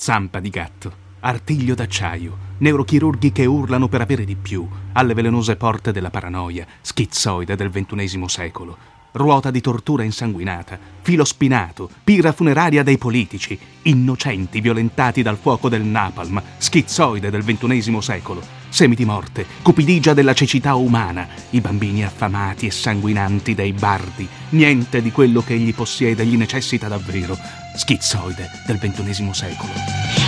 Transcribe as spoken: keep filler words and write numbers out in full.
zampa di gatto, artiglio d'acciaio, neurochirurghi che urlano per avere di più, alle velenose porte della paranoia, schizzoide del ventunesimo secolo, ruota di tortura insanguinata, filo spinato, pira funeraria dei politici, innocenti violentati dal fuoco del napalm, schizzoide del ventunesimo secolo, semi di morte, cupidigia della cecità umana, i bambini affamati e sanguinanti dei bardi, niente di quello che egli possiede gli necessita davvero, schizzoide del ventunesimo secolo.